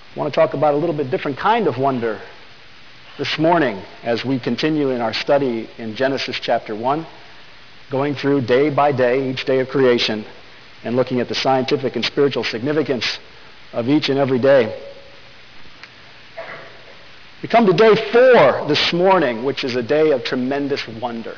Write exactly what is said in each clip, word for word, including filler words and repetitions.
I want to talk about a little bit different kind of wonder this morning as we continue in our study in Genesis chapter one, going through day by day, each day of creation, and looking at the scientific and spiritual significance of each and every day. We come to day four this morning, which is a day of tremendous wonder.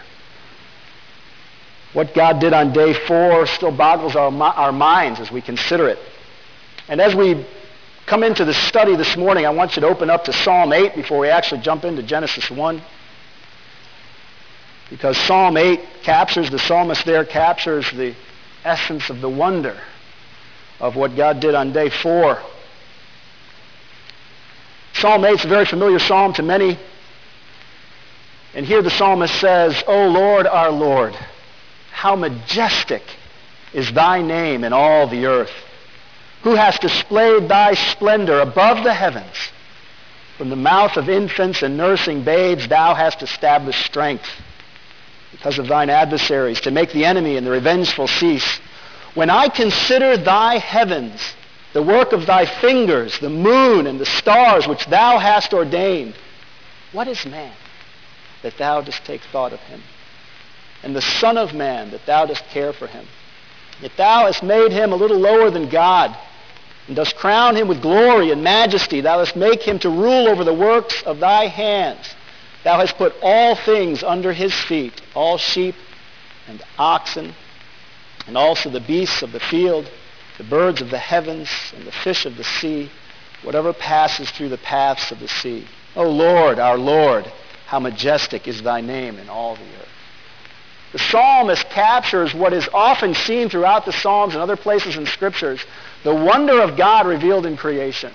What God did on day four still boggles our, our minds as we consider it. And as we come into the study this morning, I want you to open up to Psalm eight before we actually jump into Genesis one. Because Psalm eight captures, the psalmist there captures the essence of the wonder of what God did on day four. Psalm eight is a very familiar psalm to many. And here the psalmist says, O Lord, our Lord, how majestic is thy name in all the earth. Who has displayed thy splendor above the heavens? From the mouth of infants and nursing babes thou hast established strength because of thine adversaries, to make the enemy and the revengeful cease. When I consider thy heavens, the work of thy fingers, the moon and the stars which thou hast ordained, what is man that thou dost take thought of him? And the Son of Man that thou dost care for him? Yet thou hast made him a little lower than God, and dost crown him with glory and majesty. Thou dost make him to rule over the works of thy hands. Thou hast put all things under his feet, all sheep and oxen, and also the beasts of the field, the birds of the heavens, and the fish of the sea, whatever passes through the paths of the sea. O Lord, our Lord, how majestic is thy name in all the earth. The psalmist captures what is often seen throughout the Psalms and other places in Scriptures, the wonder of God revealed in creation.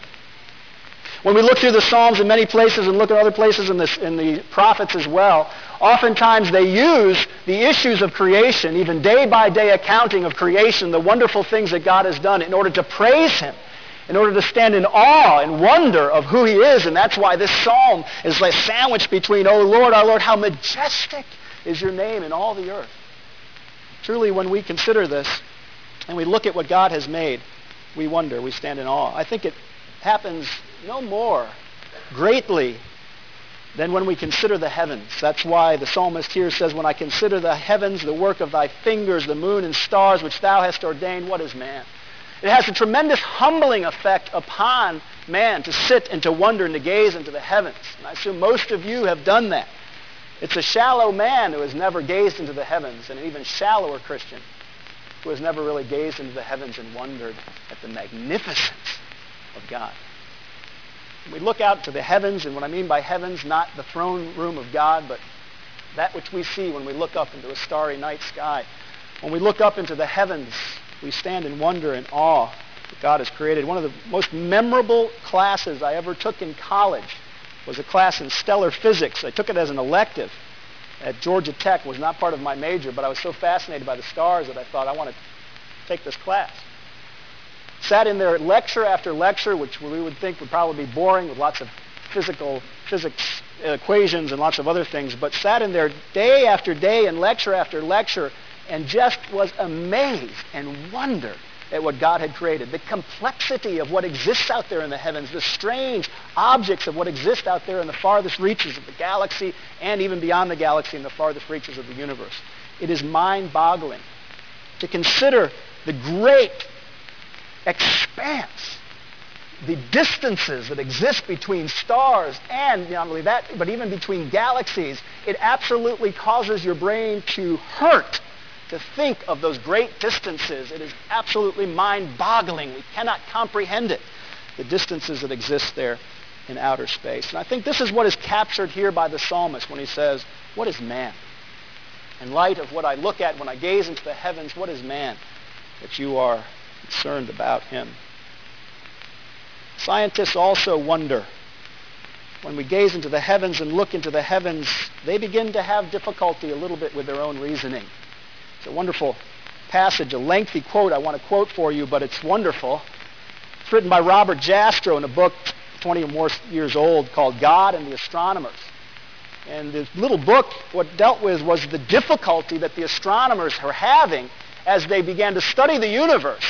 When we look through the Psalms in many places and look at other places in, this, in the prophets as well, oftentimes they use the issues of creation, even day-by-day accounting of creation, the wonderful things that God has done, in order to praise him, in order to stand in awe and wonder of who he is. And that's why this psalm is like sandwiched between, O Lord, our Lord, how majestic is your name in all the earth. Truly, when we consider this and we look at what God has made, we wonder, we stand in awe. I think it happens no more greatly than when we consider the heavens. That's why the psalmist here says, when I consider the heavens, the work of thy fingers, the moon and stars which thou hast ordained, what is man? It has a tremendous humbling effect upon man to sit and to wonder and to gaze into the heavens. And I assume most of you have done that. It's a shallow man who has never gazed into the heavens, and an even shallower Christian who has never really gazed into the heavens and wondered at the magnificence of God. We look out to the heavens, and what I mean by heavens, not the throne room of God, but that which we see when we look up into a starry night sky. When we look up into the heavens, we stand in wonder and awe that God has created. One of the most memorable classes I ever took in college was a class in stellar physics. I took it as an elective at Georgia Tech. It was not part of my major, but I was so fascinated by the stars that I thought, I want to take this class. Sat in there lecture after lecture, which we would think would probably be boring with lots of physical physics equations and lots of other things, but sat in there day after day and lecture after lecture and just was amazed and wondered at what God had created, the complexity of what exists out there in the heavens, the strange objects of what exist out there in the farthest reaches of the galaxy and even beyond the galaxy in the farthest reaches of the universe. It is mind-boggling to consider the great expanse, the distances that exist between stars and not only that, but even between galaxies. It absolutely causes your brain to hurt to think of those great distances. It is absolutely mind-boggling. We cannot comprehend it, the distances that exist there in outer space. And I think this is what is captured here by the psalmist when he says, what is man? In light of what I look at when I gaze into the heavens, what is man that you are concerned about him? Scientists also wonder. When we gaze into the heavens and look into the heavens, they begin to have difficulty a little bit with their own reasoning. It's a wonderful passage, a lengthy quote I want to quote for you, but it's wonderful. It's written by Robert Jastrow in a book twenty or more years old called God and the Astronomers. And this little book, what dealt with was the difficulty that the astronomers were having as they began to study the universe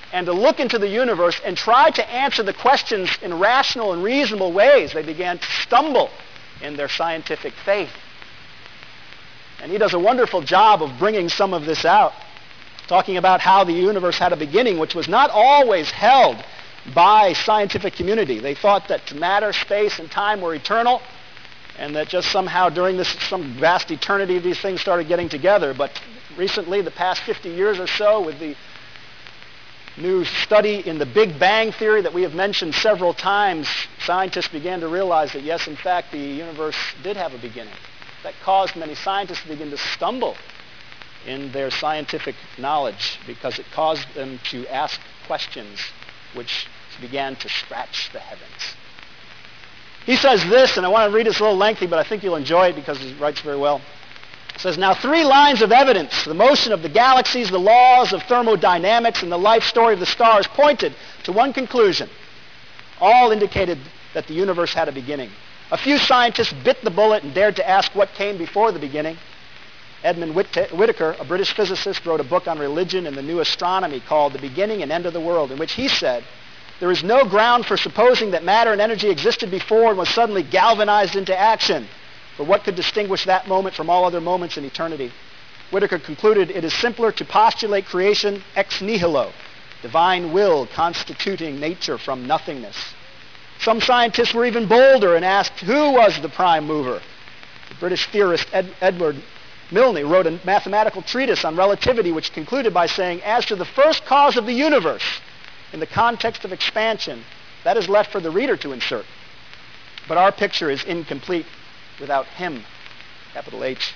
and to look into the universe and try to answer the questions in rational and reasonable ways, they began to stumble in their scientific faith. And he does a wonderful job of bringing some of this out, talking about how the universe had a beginning, which was not always held by scientific community. They thought that matter, space, and time were eternal, and that just somehow during this some vast eternity these things started getting together. But recently, the past fifty years or so, with the new study in the Big Bang theory that we have mentioned several times, scientists began to realize that yes, in fact, the universe did have a beginning. That caused many scientists to begin to stumble in their scientific knowledge because it caused them to ask questions which began to scratch the heavens. He says this, and I want to read this a little lengthy, but I think you'll enjoy it because he writes very well. It says, now three lines of evidence, the motion of the galaxies, the laws of thermodynamics, and the life story of the stars pointed to one conclusion. All indicated that the universe had a beginning. A few scientists bit the bullet and dared to ask what came before the beginning. Edmund Whittaker, a British physicist, wrote a book on religion and the new astronomy called The Beginning and End of the World, in which he said, there is no ground for supposing that matter and energy existed before and was suddenly galvanized into action. For what could distinguish that moment from all other moments in eternity? Whittaker concluded, it is simpler to postulate creation ex nihilo, divine will constituting nature from nothingness. Some scientists were even bolder and asked who was the prime mover. The British theorist Ed- Edward Milne wrote a mathematical treatise on relativity which concluded by saying, as to the first cause of the universe, in the context of expansion, that is left for the reader to insert. But our picture is incomplete without him, capital H.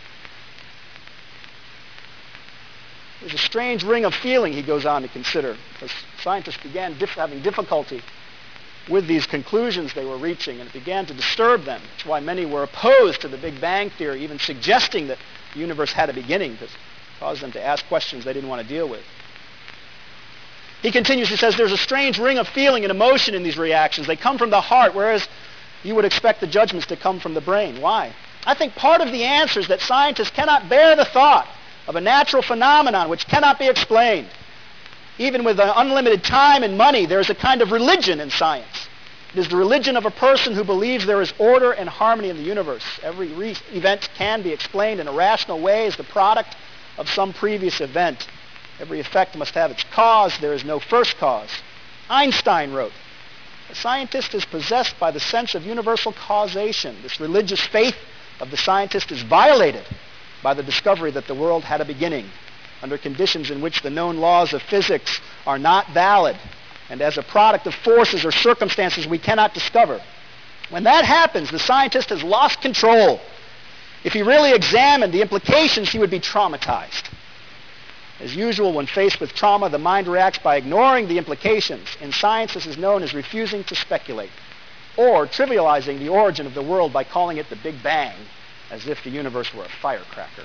There's a strange ring of feeling, he goes on to consider, because scientists began dif- having difficulty with these conclusions they were reaching, and it began to disturb them. That's why many were opposed to the Big Bang theory, even suggesting that the universe had a beginning, because it caused them to ask questions they didn't want to deal with. He continues, he says, there's a strange ring of feeling and emotion in these reactions. They come from the heart, whereas you would expect the judgments to come from the brain. Why? I think part of the answer is that scientists cannot bear the thought of a natural phenomenon which cannot be explained. Even with unlimited time and money, there is a kind of religion in science. It is the religion of a person who believes there is order and harmony in the universe. Every re- event can be explained in a rational way as the product of some previous event. Every effect must have its cause. There is no first cause. Einstein wrote, a scientist is possessed by the sense of universal causation. This religious faith of the scientist is violated by the discovery that the world had a beginning, under conditions in which the known laws of physics are not valid, and as a product of forces or circumstances we cannot discover. When that happens, the scientist has lost control. If he really examined the implications, he would be traumatized. As usual, when faced with trauma, the mind reacts by ignoring the implications. In science, this is known as refusing to speculate, or trivializing the origin of the world by calling it the Big Bang, as if the universe were a firecracker.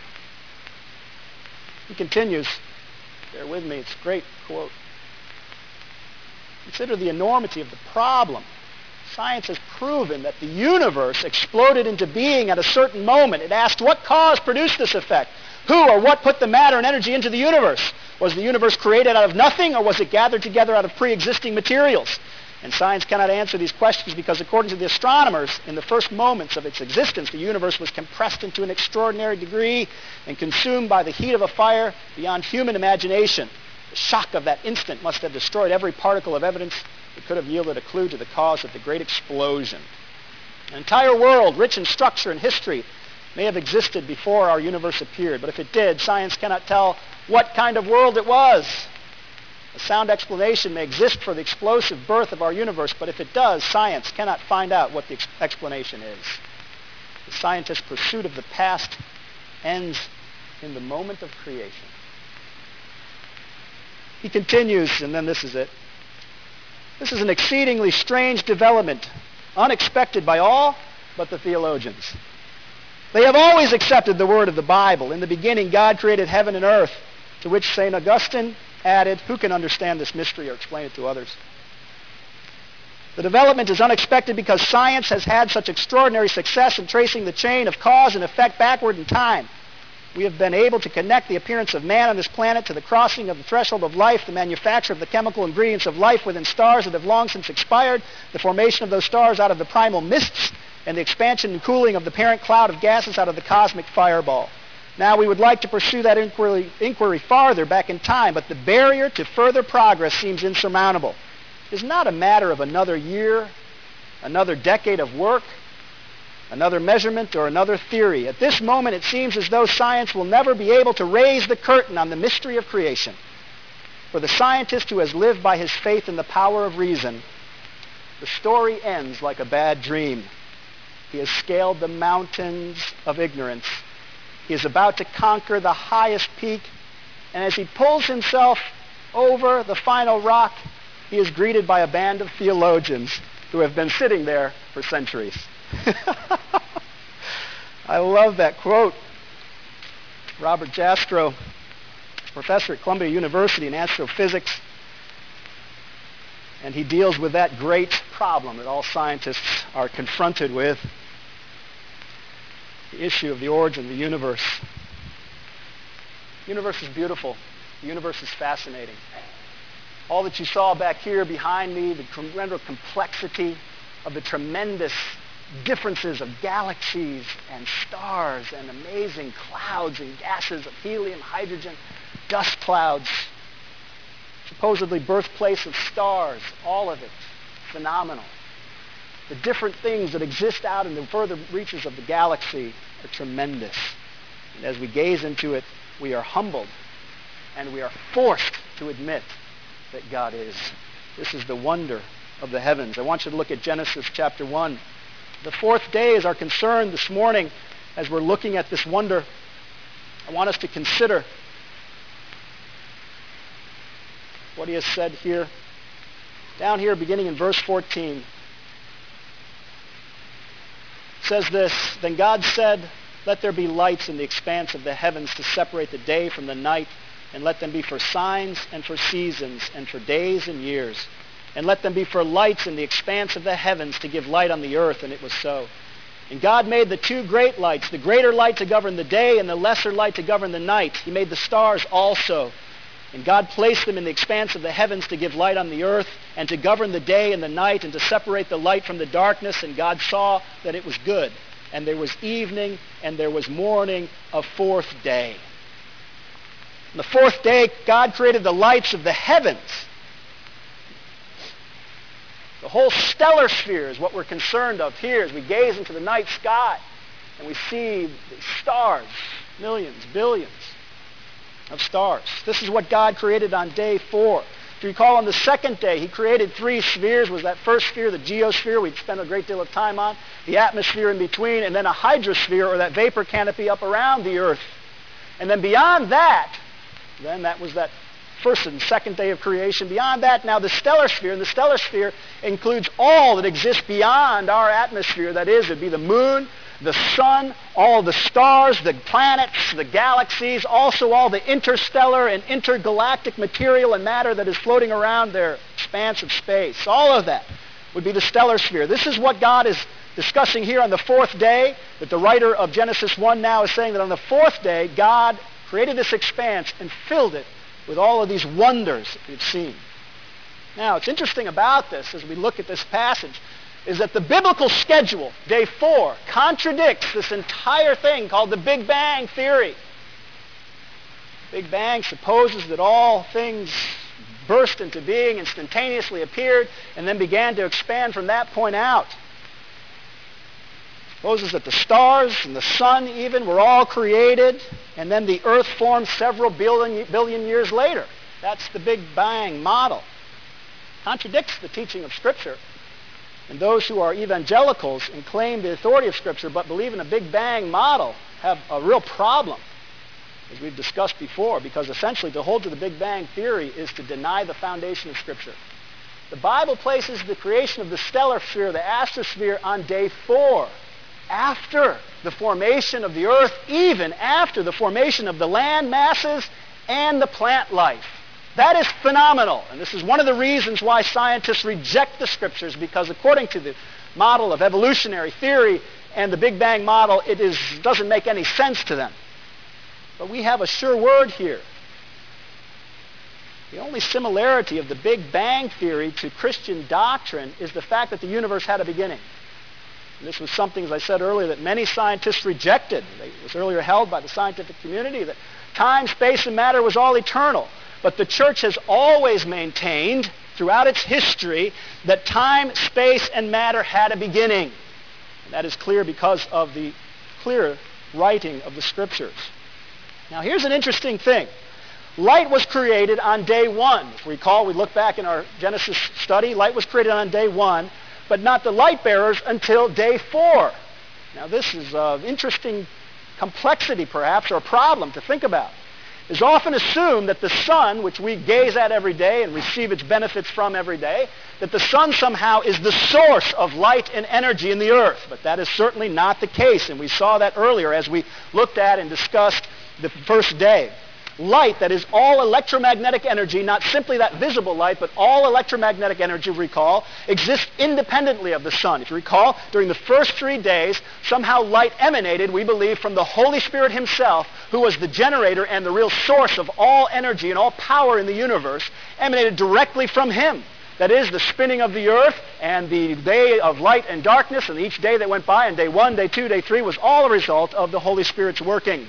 He continues, bear with me, it's a great quote. Consider the enormity of the problem. Science has proven that the universe exploded into being at a certain moment. It asked what cause produced this effect? Who or what put the matter and energy into the universe? Was the universe created out of nothing, or was it gathered together out of pre-existing materials? And science cannot answer these questions because, according to the astronomers, in the first moments of its existence, the universe was compressed into an extraordinary degree and consumed by the heat of a fire beyond human imagination. The shock of that instant must have destroyed every particle of evidence that could have yielded a clue to the cause of the great explosion. An entire world, rich in structure and history, may have existed before our universe appeared, but if it did, science cannot tell what kind of world it was. A sound explanation may exist for the explosive birth of our universe, but if it does, science cannot find out what the ex- explanation is. The scientist's pursuit of the past ends in the moment of creation. He continues, and then this is it. This is an exceedingly strange development, unexpected by all but the theologians. They have always accepted the word of the Bible. In the beginning, God created heaven and earth, to which Saint Augustine added, who can understand this mystery or explain it to others? The development is unexpected because science has had such extraordinary success in tracing the chain of cause and effect backward in time. We have been able to connect the appearance of man on this planet to the crossing of the threshold of life, the manufacture of the chemical ingredients of life within stars that have long since expired, the formation of those stars out of the primal mists, and the expansion and cooling of the parent cloud of gases out of the cosmic fireball. Now, we would like to pursue that inquiry, inquiry farther back in time, but the barrier to further progress seems insurmountable. It is not a matter of another year, another decade of work, another measurement, or another theory. At this moment, it seems as though science will never be able to raise the curtain on the mystery of creation. For the scientist who has lived by his faith in the power of reason, the story ends like a bad dream. He has scaled the mountains of ignorance. He is about to conquer the highest peak, and as he pulls himself over the final rock, he is greeted by a band of theologians who have been sitting there for centuries. I love that quote. Robert Jastrow, professor at Columbia University in astrophysics, and he deals with that great problem that all scientists are confronted with, the issue of the origin of the universe. The universe is beautiful. The universe is fascinating. All that you saw back here behind me, the tremendous complexity of the tremendous differences of galaxies and stars and amazing clouds and gases of helium, hydrogen, dust clouds, supposedly birthplace of stars, all of it phenomenal. The different things that exist out in the further reaches of the galaxy are tremendous. And as we gaze into it, we are humbled and we are forced to admit that God is. This is the wonder of the heavens. I want you to look at Genesis chapter one. The fourth day is our concern this morning as we're looking at this wonder. I want us to consider what he has said here. Down here, beginning in verse fourteen, it says this, "Then God said, let there be lights in the expanse of the heavens to separate the day from the night, and let them be for signs and for seasons and for days and years. And let them be for lights in the expanse of the heavens to give light on the earth." And it was so. And God made the two great lights, the greater light to govern the day and the lesser light to govern the night. He made the stars also. And God placed them in the expanse of the heavens to give light on the earth and to govern the day and the night and to separate the light from the darkness. And God saw that it was good. And there was evening and there was morning, a fourth day. On the fourth day, God created the lights of the heavens. The whole stellar sphere is what we're concerned of here as we gaze into the night sky and we see the stars, millions, billions of stars. This is what God created on day four. If you recall, on the second day, he created three spheres. Was that first sphere, the geosphere, we'd spent a great deal of time on, the atmosphere in between, and then a hydrosphere, or that vapor canopy up around the earth. And then beyond that, then that was that first and second day of creation. Beyond that, now the stellar sphere, and the stellar sphere includes all that exists beyond our atmosphere. That is, it would be the moon, the sun, all the stars, the planets, the galaxies, also all the interstellar and intergalactic material and matter that is floating around their expanse of space. All of that would be the stellar sphere. This is what God is discussing here on the fourth day, that the writer of Genesis one now is saying that on the fourth day, God created this expanse and filled it with all of these wonders that we've seen. Now, what's interesting about this as we look at this passage is that the biblical schedule, day four, contradicts this entire thing called the Big Bang theory. Big Bang supposes that all things burst into being, instantaneously appeared, and then began to expand from that point out. Supposes that the stars and the sun even were all created, and then the earth formed several billion, billion years later. That's the Big Bang model. Contradicts the teaching of Scripture. And those who are evangelicals and claim the authority of Scripture but believe in a Big Bang model have a real problem, as we've discussed before, because essentially to hold to the Big Bang theory is to deny the foundation of Scripture. The Bible places the creation of the stellar sphere, the astrosphere, on day four, after the formation of the earth, even after the formation of the land masses and the plant life. That is phenomenal, and this is one of the reasons why scientists reject the Scriptures, because according to the model of evolutionary theory and the Big Bang model, it is, doesn't make any sense to them. But we have a sure word here. The only similarity of the Big Bang Theory to Christian doctrine is the fact that the universe had a beginning. And this was something, as I said earlier, that many scientists rejected. It was earlier held by the scientific community that time, space, and matter was all eternal. But the church has always maintained throughout its history that time, space, and matter had a beginning. And that is clear because of the clear writing of the Scriptures. Now here's an interesting thing. Light was created on day one. If we recall, we look back in our Genesis study, light was created on day one, but not the light bearers until day four. Now this is of interesting complexity perhaps, or a problem to think about. It's often assumed that the sun, which we gaze at every day and receive its benefits from every day, that the sun somehow is the source of light and energy in the earth. But that is certainly not the case, and we saw that earlier as we looked at and discussed the first day. Light, that is all electromagnetic energy, not simply that visible light, but all electromagnetic energy, recall, exists independently of the sun. If you recall, during the first three days, somehow light emanated, we believe, from the Holy Spirit himself, who was the generator and the real source of all energy and all power in the universe, emanated directly from him. That is, the spinning of the earth and the day of light and darkness, and each day that went by, and day one, day two, day three, was all a result of the Holy Spirit's working.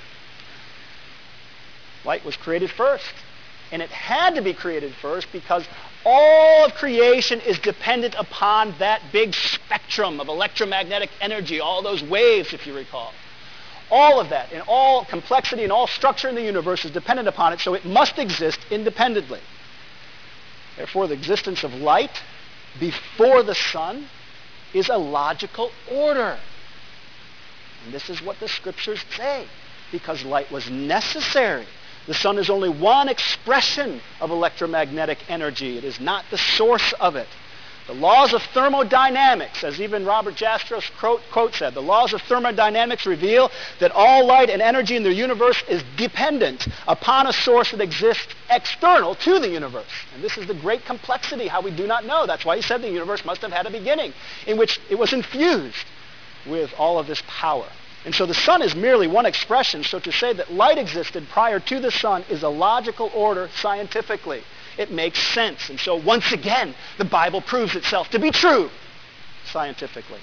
Light was created first. And it had to be created first because all of creation is dependent upon that big spectrum of electromagnetic energy, all those waves, if you recall. All of that, and all complexity and all structure in the universe is dependent upon it, so it must exist independently. Therefore, the existence of light before the sun is a logical order. And this is what the Scriptures say, because light was necessary. The sun is only one expression of electromagnetic energy. It is not the source of it. The laws of thermodynamics, as even Robert Jastrow quote said, the laws of thermodynamics reveal that all light and energy in the universe is dependent upon a source that exists external to the universe. And this is the great complexity, how we do not know. That's why he said the universe must have had a beginning in which it was infused with all of this power. And so the sun is merely one expression, so to say that light existed prior to the sun is a logical order scientifically. It makes sense. And so once again, the Bible proves itself to be true scientifically.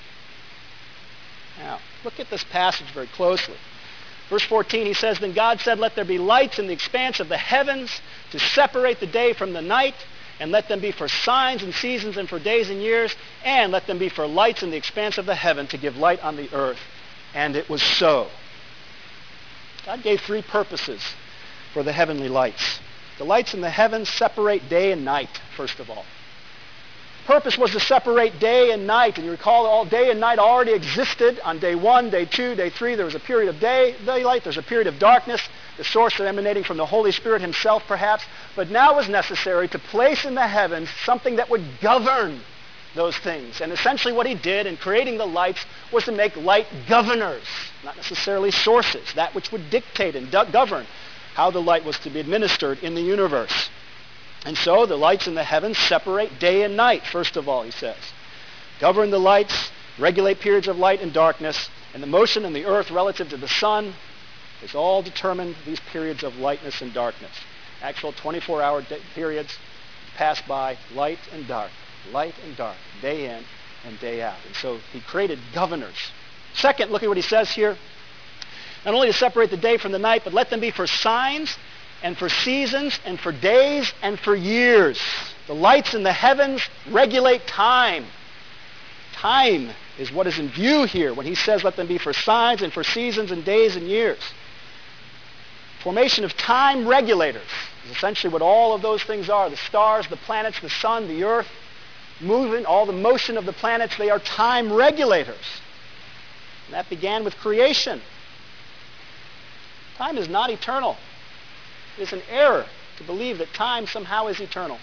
Now, look at this passage very closely. Verse fourteen, he says, "Then God said, let there be lights in the expanse of the heavens to separate the day from the night, and let them be for signs and seasons and for days and years, and let them be for lights in the expanse of the heaven to give light on the earth. And it was so." God gave three purposes for the heavenly lights. The lights in the heavens separate day and night, first of all. The purpose was to separate day and night. And you recall all day and night already existed on day one, day two, day three. There was a period of day, daylight. There's a period of darkness, the source emanating from the Holy Spirit himself, perhaps. But now it was necessary to place in the heavens something that would govern those things. And essentially what he did in creating the lights was to make light governors, not necessarily sources, that which would dictate and govern how the light was to be administered in the universe. And so the lights in the heavens separate day and night, first of all, he says. Govern the lights, regulate periods of light and darkness, and the motion in the earth relative to the sun is all determined these periods of lightness and darkness. Actual twenty-four hour day periods pass by light and dark, light and dark, day in and day out. And so he created governors. Second, look at what he says here. Not only to separate the day from the night, but let them be for signs and for seasons and for days and for years. The lights in the heavens regulate time. Time is what is in view here when he says let them be for signs and for seasons and days and years. Formation of time regulators is essentially what all of those things are. The stars, the planets, the sun, the earth, moving, all the motion of the planets, they are time regulators. And that began with creation. Time is not eternal. It is an error to believe that time somehow is eternal.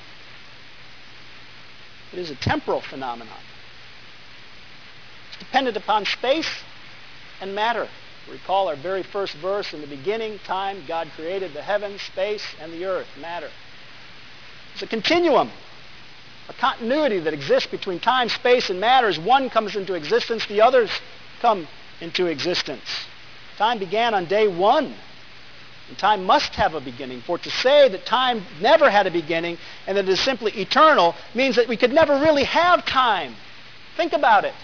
It is a temporal phenomenon. It's dependent upon space and matter. Recall our very first verse, in the beginning, time, God created the heavens, space, and the earth, matter. It's a continuum, a continuity that exists between time, space, and matter. As one comes into existence, the others come into existence. Time began on day one And time must have a beginning. For to say that time never had a beginning and that it is simply eternal means that we could never really have time. Think about it.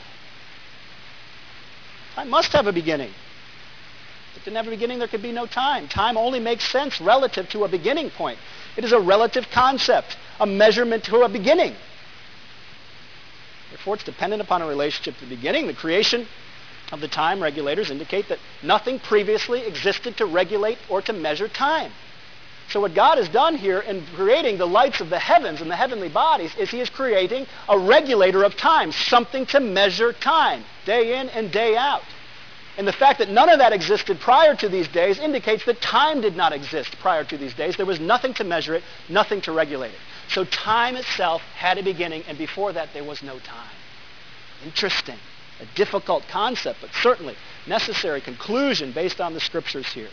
Time must have a beginning. If it didn't have a beginning, there could be no time. Time only makes sense relative to a beginning point. It is a relative concept, a measurement to a beginning. Therefore, it's dependent upon a relationship to the beginning. The creation of the time regulators indicate that nothing previously existed to regulate or to measure time. So what God has done here in creating the lights of the heavens and the heavenly bodies is he is creating a regulator of time, something to measure time, day in and day out. And the fact that none of that existed prior to these days indicates that time did not exist prior to these days. There was nothing to measure it, nothing to regulate it. So time itself had a beginning, and before that there was no time. Interesting. A difficult concept, but certainly necessary conclusion based on the scriptures here.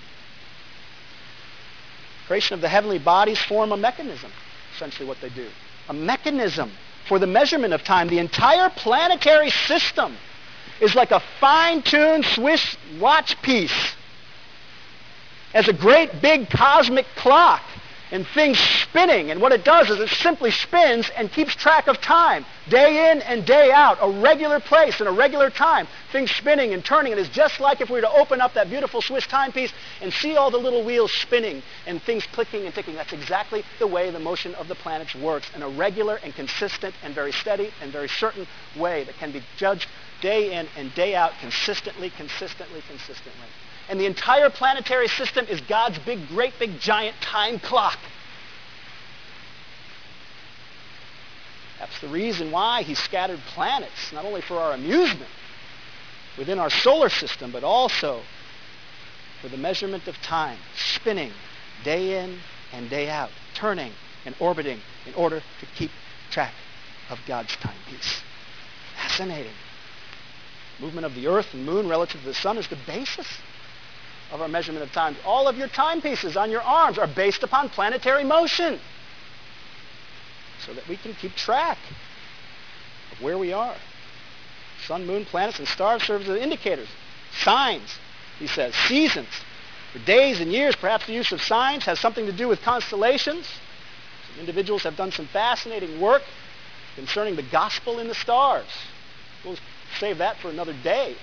Creation of the heavenly bodies form a mechanism, essentially what they do. A mechanism for the measurement of time. The entire planetary system is like a fine-tuned Swiss watch piece. As a great big cosmic clock and things spinning. And what it does is it simply spins and keeps track of time. Day in and day out. A regular place and a regular time. Things spinning and turning. And it's just like if we were to open up that beautiful Swiss timepiece and see all the little wheels spinning and things clicking and ticking. That's exactly the way the motion of the planets works. In a regular and consistent and very steady and very certain way that can be judged day in and day out, consistently, consistently, consistently. And the entire planetary system is God's big, great, big, giant time clock. That's the reason why he scattered planets, not only for our amusement within our solar system, but also for the measurement of time, spinning day in and day out, turning and orbiting in order to keep track of God's timepiece. Fascinating. Movement of the earth and moon relative to the sun is the basis of our measurement of time. All of your timepieces on your arms are based upon planetary motion so that we can keep track of where we are. Sun, moon, planets, and stars serve as indicators, signs, he says, seasons. For days and years, perhaps the use of signs has something to do with constellations. Some individuals have done some fascinating work concerning the gospel in the stars. We'll save that for another day.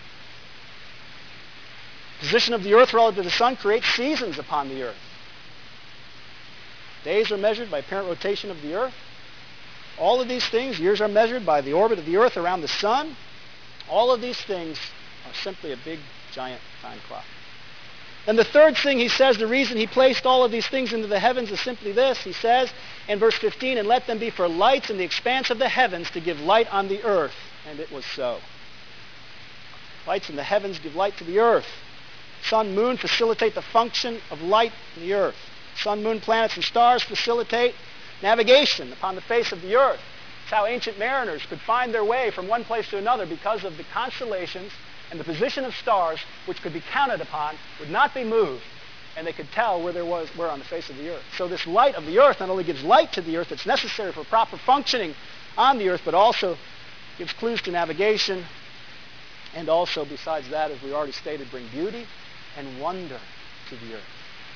Position of the earth relative to the sun creates seasons upon the earth. Days are measured by apparent rotation of the earth. All of these things, years are measured by the orbit of the earth around the sun. All of these things are simply a big, giant time clock. And the third thing he says, the reason he placed all of these things into the heavens is simply this. He says in verse fifteen, and let them be for lights in the expanse of the heavens to give light on the earth. And it was so. Lights in the heavens give light to the earth. Sun, moon facilitate the function of light in the earth. Sun, moon, planets, and stars facilitate navigation upon the face of the earth. It's how ancient mariners could find their way from one place to another because of the constellations and the position of stars, which could be counted upon, would not be moved, and they could tell where there was where on the face of the earth. So this light of the earth not only gives light to the earth that's necessary for proper functioning on the earth, but also gives clues to navigation, and also, besides that, as we already stated, bring beauty and wonder to the earth.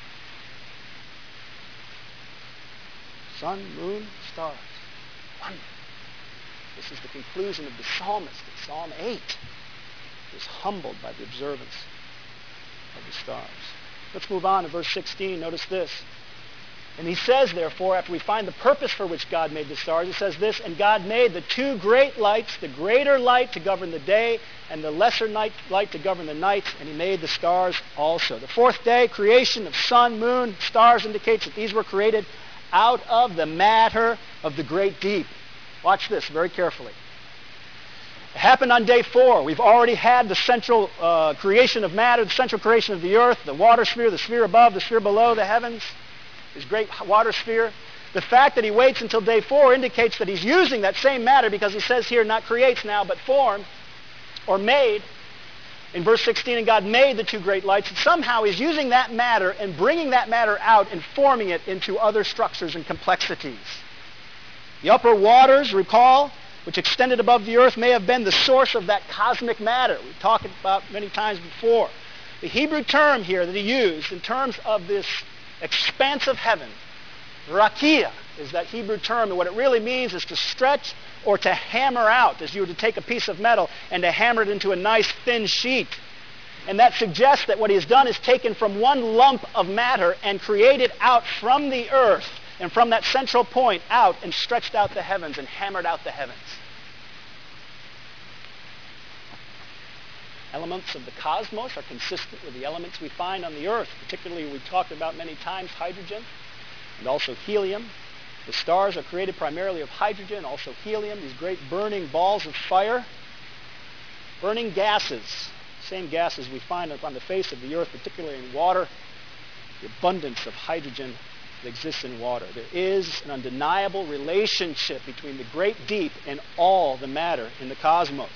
Sun, moon, stars. Wonder. This is the conclusion of the psalmist in Psalm eight. He is humbled by the observance of the stars. Let's move on to verse sixteen. Notice this. And he says, therefore, after we find the purpose for which God made the stars, he says this, and God made the two great lights, the greater light to govern the day, and the lesser night, light to govern the nights, and he made the stars also. The fourth day, creation of sun, moon, stars indicates that these were created out of the matter of the great deep. Watch this very carefully. It happened on day four. We've already had the central uh, creation of matter, the central creation of the earth, the water sphere, the sphere above, the sphere below, the heavens. His great water sphere. The fact that he waits until day four indicates that he's using that same matter because he says here not creates now but formed or made. In verse sixteen, and God made the two great lights. And somehow he's using that matter and bringing that matter out and forming it into other structures and complexities. The upper waters, recall, which extended above the earth may have been the source of that cosmic matter we've talked about many times before. The Hebrew term here that he used in terms of this expanse of heaven, rakia, is that Hebrew term, and what it really means is to stretch or to hammer out, as you were to take a piece of metal and to hammer it into a nice thin sheet. And that suggests that what he has done is taken from one lump of matter and created out from the earth, and from that central point out, and stretched out the heavens and hammered out the heavens. Elements of the cosmos are consistent with the elements we find on the earth. Particularly, we talked about many times hydrogen and also helium. The stars are created primarily of hydrogen, also helium, these great burning balls of fire. Burning gases, same gases we find upon the face of the earth, particularly in water. The abundance of hydrogen that exists in water. There is an undeniable relationship between the great deep and all the matter in the cosmos.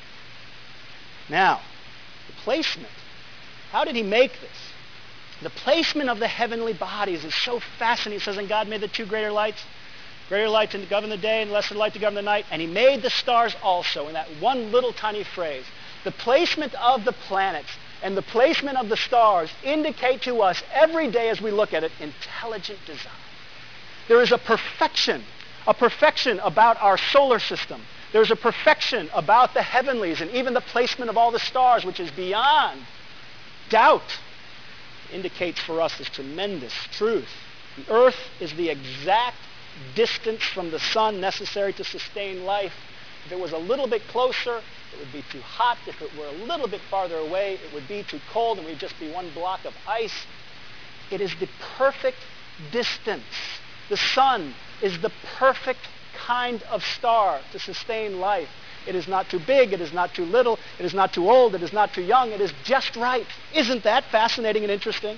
Now, the placement. How did he make this? The placement of the heavenly bodies is so fascinating. It says, and God made the two greater lights, greater light to govern the day and lesser light to govern the night. And he made the stars also, in that one little tiny phrase. The placement of the planets and the placement of the stars indicate to us every day as we look at it intelligent design. There is a perfection, a perfection about our solar system. There's a perfection about the heavenlies and even the placement of all the stars, which is beyond doubt. It indicates for us this tremendous truth. The earth is the exact distance from the sun necessary to sustain life. If it was a little bit closer, it would be too hot. If it were a little bit farther away, it would be too cold and we'd just be one block of ice. It is the perfect distance. The sun is the perfect kind of star to sustain life. It is not too big, it is not too little, it is not too old, it is not too young, it is just right. Isn't that fascinating and interesting?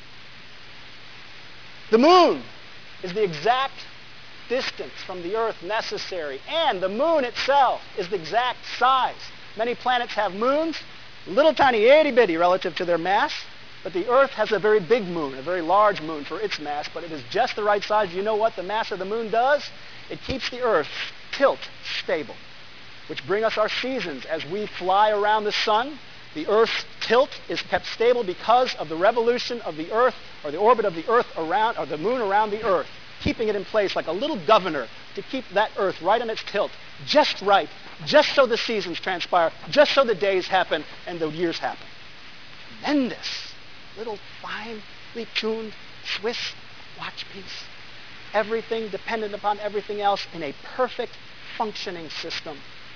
The moon is the exact distance from the earth necessary, and the moon itself is the exact size. Many planets have moons, little tiny itty-bitty relative to their mass, but the earth has a very big moon, a very large moon for its mass, but it is just the right size. You know what the mass of the moon does? It keeps the earth tilt stable, which bring us our seasons. As we fly around the sun, the earth's tilt is kept stable because of the revolution of the earth, or the orbit of the earth around, or the moon around the earth, keeping it in place like a little governor to keep that earth right on its tilt, just right, just so the seasons transpire, just so the days happen and the years happen. Tremendous. Little finely tuned Swiss watch piece. Everything dependent upon everything else in a perfect functioning system.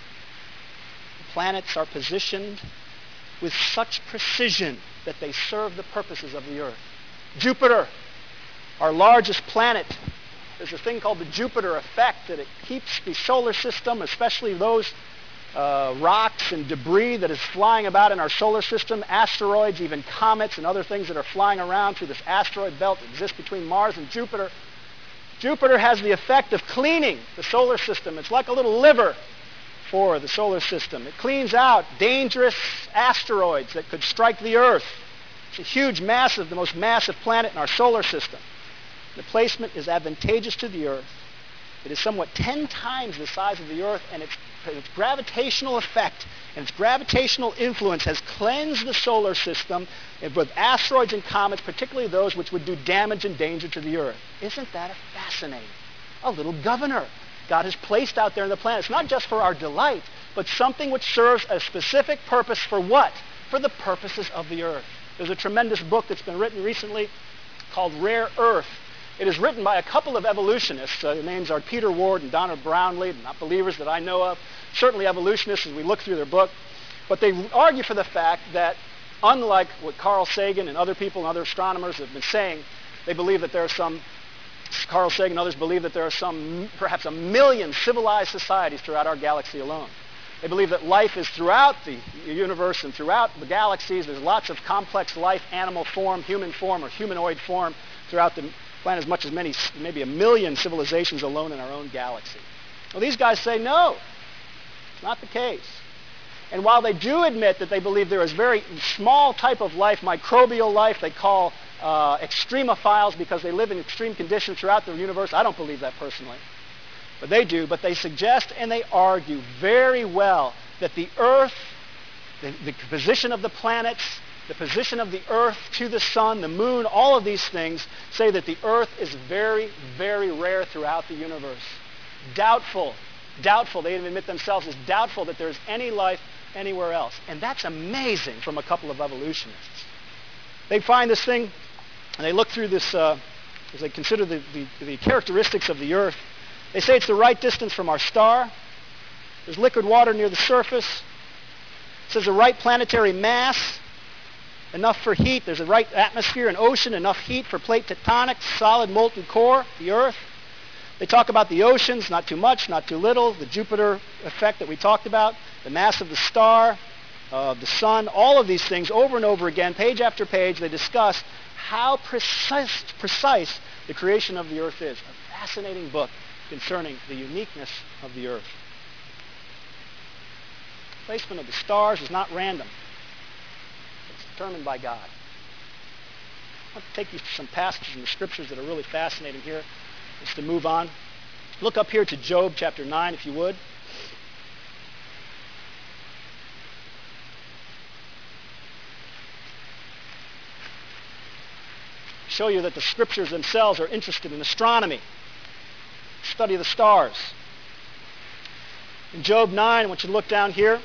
The planets are positioned with such precision that they serve the purposes of the earth. Jupiter, our largest planet, there's a thing called the Jupiter effect that it keeps the solar system, especially those uh, rocks and debris that is flying about in our solar system, asteroids, even comets and other things that are flying around through this asteroid belt that exists between Mars and Jupiter. Jupiter has the effect of cleaning the solar system. It's like a little liver for the solar system. It cleans out dangerous asteroids that could strike the Earth. It's a huge, massive, the most massive planet in our solar system. The placement is advantageous to the Earth. It is somewhat ten times the size of the Earth, and its, its gravitational effect and its gravitational influence has cleansed the solar system with asteroids and comets, particularly those which would do damage and danger to the Earth. Isn't that fascinating? A little governor God has placed out there in the planet. It's not just for our delight, but something which serves a specific purpose for what? For the purposes of the Earth. There's a tremendous book that's been written recently called Rare Earth. It is written by a couple of evolutionists. Uh, their names are Peter Ward and Donna Brownlee, not believers that I know of, certainly evolutionists as we look through their book. But they argue for the fact that unlike what Carl Sagan and other people and other astronomers have been saying, they believe that there are some, Carl Sagan and others believe that there are some, perhaps a million civilized societies throughout our galaxy alone. They believe that life is throughout the universe and throughout the galaxies. There's lots of complex life, animal form, human form, or humanoid form throughout the planet, as much as many, maybe a million civilizations alone in our own galaxy. Well, these guys say no, it's not the case. And while they do admit that they believe there is very small type of life, microbial life, they call uh, extremophiles because they live in extreme conditions throughout the universe. I don't believe that personally. But they do. But they suggest and they argue very well that the Earth, the, the position of the planets, the position of the earth to the sun, the moon, all of these things say that the earth is very, very rare throughout the universe. Doubtful, doubtful, they even admit themselves as doubtful that there's any life anywhere else. And that's amazing from a couple of evolutionists. They find this thing, and they look through this, uh, as they consider the, the, the characteristics of the earth. They say it's the right distance from our star. There's liquid water near the surface. It says the right planetary mass, enough for heat. There's a right atmosphere and ocean, enough heat for plate tectonics, solid molten core, the earth. They talk about the oceans, not too much, not too little, the Jupiter effect that we talked about, the mass of the star, uh, the sun, all of these things over and over again, page after page, they discuss how precise, precise the creation of the earth is. A fascinating book concerning the uniqueness of the earth. Placement of the stars is not random. It's determined by God. I want to take you to some passages in the scriptures that are really fascinating here, just to move on. Look up here to Job chapter nine, if you would. Show you that the scriptures themselves are interested in astronomy. Study the stars. In Job nine, I want you to look down here.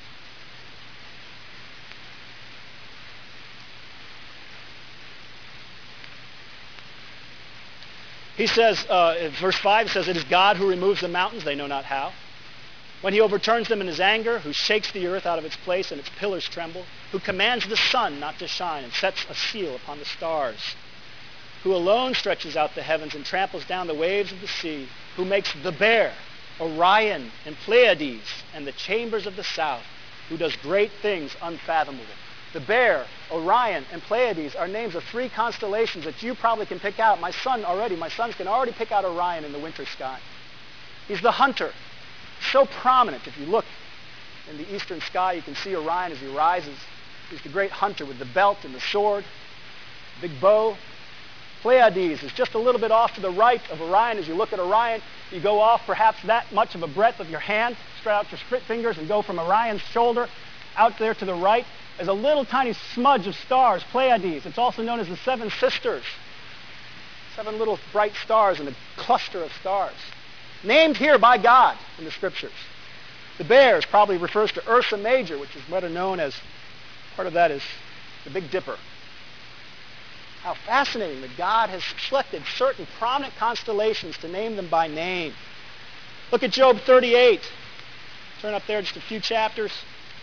He says, uh, in verse five, it says, "It is God who removes the mountains, they know not how. When he overturns them in his anger, who shakes the earth out of its place and its pillars tremble, who commands the sun not to shine and sets a seal upon the stars, who alone stretches out the heavens and tramples down the waves of the sea, who makes the bear, Orion, and Pleiades, and the chambers of the south, who does great things unfathomable." The bear, Orion, and Pleiades are names of three constellations that you probably can pick out. My son already, my sons can already pick out Orion in the winter sky. He's the hunter. So prominent. If you look in the eastern sky, you can see Orion as he rises. He's the great hunter with the belt and the sword, big bow. Pleiades is just a little bit off to the right of Orion. As you look at Orion, you go off perhaps that much of a breadth of your hand, spread out your split fingers and go from Orion's shoulder out there to the right. There's a little tiny smudge of stars, Pleiades. It's also known as the Seven Sisters. Seven little bright stars in a cluster of stars. Named here by God in the scriptures. The bears probably refers to Ursa Major, which is better known as, part of that is the Big Dipper. How fascinating that God has selected certain prominent constellations to name them by name. Look at Job thirty-eight. Turn up there just a few chapters.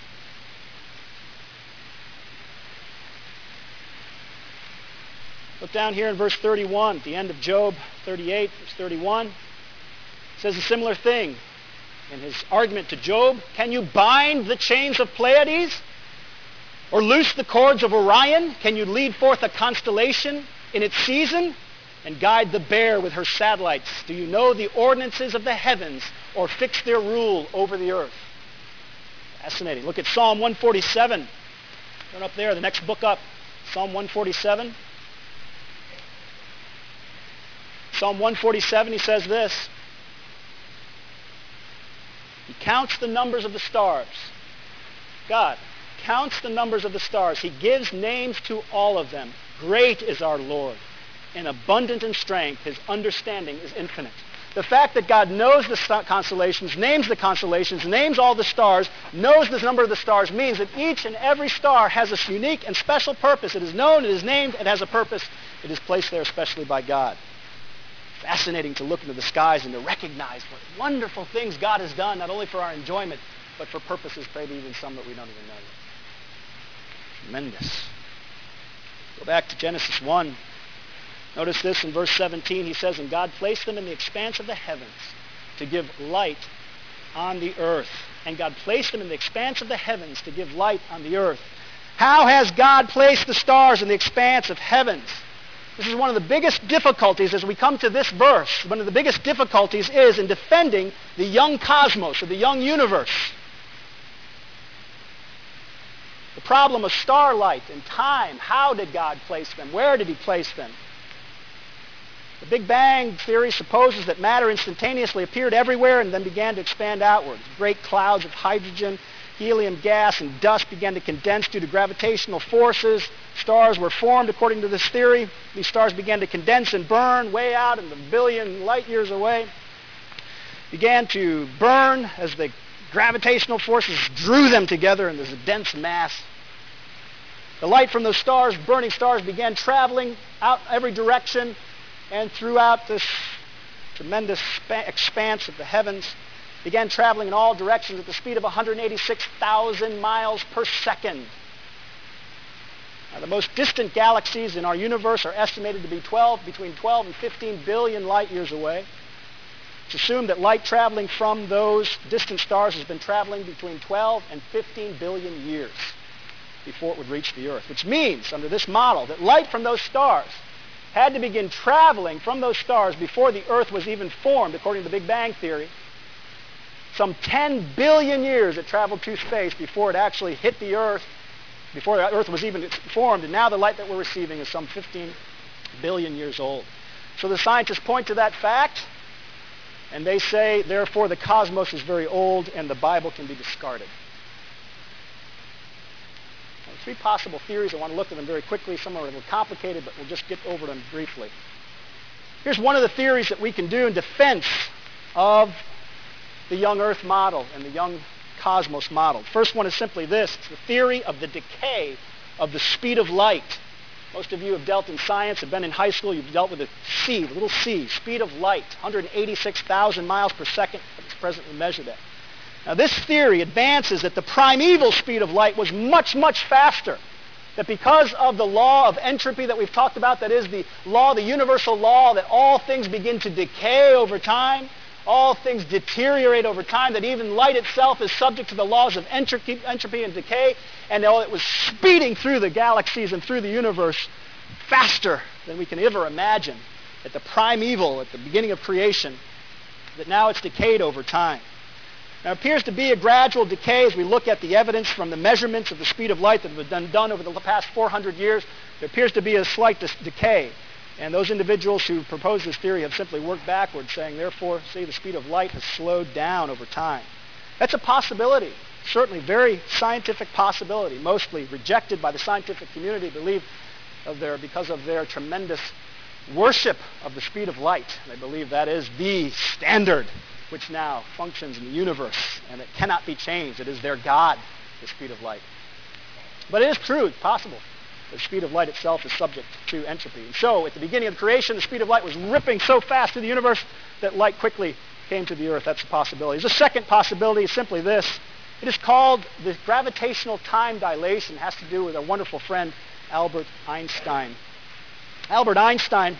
Look down here in verse thirty-one, at the end of Job thirty-eight, verse thirty-one. It says a similar thing in his argument to Job. Can you bind the chains of Pleiades? Or loose the cords of Orion? Can you lead forth a constellation in its season and guide the bear with her satellites? Do you know the ordinances of the heavens or fix their rule over the earth? Fascinating. Look at Psalm one forty-seven. Turn up there, the next book up. Psalm one forty-seven. Psalm one forty-seven, he says this. He counts the numbers of the stars. God counts the numbers of the stars. He gives names to all of them. Great is our Lord, and abundant in strength. His understanding is infinite. The fact that God knows the st- constellations, names the constellations, names all the stars, knows the number of the stars, means that each and every star has a unique and special purpose. It is known, it is named, it has a purpose. It is placed there especially by God. Fascinating to look into the skies and to recognize what wonderful things God has done, not only for our enjoyment, but for purposes maybe even some that we don't even know yet. Tremendous. Go back to Genesis one. Notice this in verse seventeen. He says, "And God placed them in the expanse of the heavens to give light on the earth." And God placed them in the expanse of the heavens to give light on the earth. How has God placed the stars in the expanse of heavens? This is one of the biggest difficulties as we come to this verse. One of the biggest difficulties is in defending the young cosmos, or the young universe. The problem of starlight and time. How did God place them? Where did he place them? The Big Bang theory supposes that matter instantaneously appeared everywhere and then began to expand outward. Great clouds of hydrogen, helium gas, and dust began to condense due to gravitational forces. Stars were formed according to this theory. These stars began to condense and burn way out in the billion light years away. Began to burn as the gravitational forces drew them together in this dense mass. The light from those stars, burning stars, began traveling out every direction and throughout this tremendous expanse of the heavens, began traveling in all directions at the speed of one hundred eighty-six thousand miles per second. Now, the most distant galaxies in our universe are estimated to be twelve, between twelve and fifteen billion light years away. It's assumed that light traveling from those distant stars has been traveling between twelve and fifteen billion years before it would reach the Earth, which means, under this model, that light from those stars had to begin traveling from those stars before the Earth was even formed, according to the Big Bang theory. Some ten billion years it traveled through space before it actually hit the Earth, before the Earth was even formed, and now the light that we're receiving is some fifteen billion years old. So the scientists point to that fact, and they say, therefore, the cosmos is very old and the Bible can be discarded. Now, three possible theories. I want to look at them very quickly. Some are a little complicated, but we'll just get over them briefly. Here's one of the theories that we can do in defense of the young Earth model and the young cosmos model. First one is simply this. It's the theory of the decay of the speed of light. Most of you have dealt in science, have been in high school, you've dealt with the c, the little c, speed of light, one hundred eighty-six thousand miles per second, it's presently measured at. Now this theory advances that the primeval speed of light was much, much faster. That because of the law of entropy that we've talked about, that is the law, the universal law, that all things begin to decay over time, all things deteriorate over time, that even light itself is subject to the laws of entropy, entropy and decay, and it was speeding through the galaxies and through the universe faster than we can ever imagine at the primeval, at the beginning of creation, that now it's decayed over time. Now, it appears to be a gradual decay as we look at the evidence from the measurements of the speed of light that have been done over the past four hundred years. There appears to be a slight dis- decay. And those individuals who propose this theory have simply worked backwards, saying, therefore, see, the speed of light has slowed down over time. That's a possibility, certainly very scientific possibility, mostly rejected by the scientific community, believe of their, because of their tremendous worship of the speed of light. They believe that is the standard which now functions in the universe, and it cannot be changed. It is their God, the speed of light. But it is true, it's possible. The speed of light itself is subject to entropy. And so, at the beginning of creation, the speed of light was ripping so fast through the universe that light quickly came to the Earth. That's a possibility. There's a second possibility, simply this. It is called the gravitational time dilation. It has to do with our wonderful friend, Albert Einstein. Albert Einstein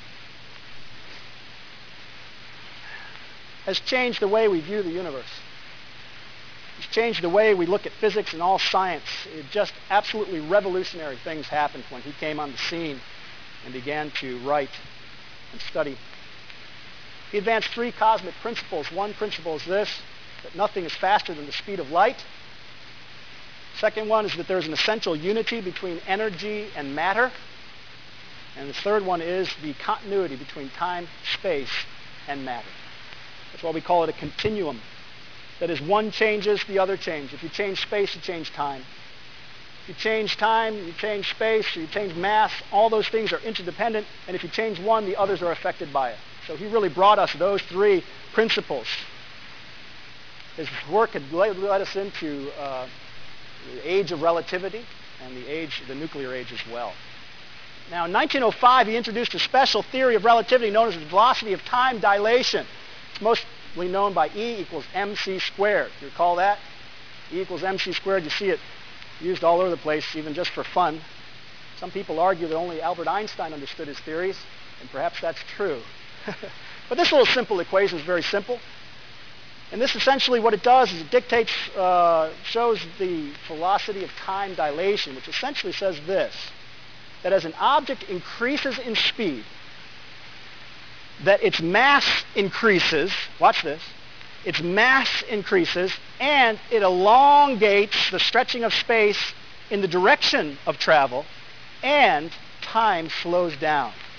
has changed the way we view the universe. It's changed the way we look at physics and all science. It just absolutely revolutionary things happened when he came on the scene and began to write and study. He advanced three cosmic principles. One principle is this, that nothing is faster than the speed of light. Second one is that there's an essential unity between energy and matter. And the third one is the continuity between time, space, and matter. That's why we call it a continuum. That is, one changes, the other changes. If you change space, you change time. If you change time, you change space, or you change mass, all those things are interdependent, and if you change one, the others are affected by it. So he really brought us those three principles. His work had led us into uh, the age of relativity and the age, the nuclear age as well. Now, in nineteen oh five, he introduced a special theory of relativity known as the velocity of time dilation. It's mostly known by E equals mc squared. You recall that? E equals mc squared. You see it used all over the place, even just for fun. Some people argue that only Albert Einstein understood his theories, and perhaps that's true. But this little simple equation is very simple. And this essentially what it does is it dictates, uh, shows the velocity of time dilation, which essentially says this, that as an object increases in speed, that its mass increases, watch this, its mass increases, and it elongates the stretching of space in the direction of travel, and time slows down.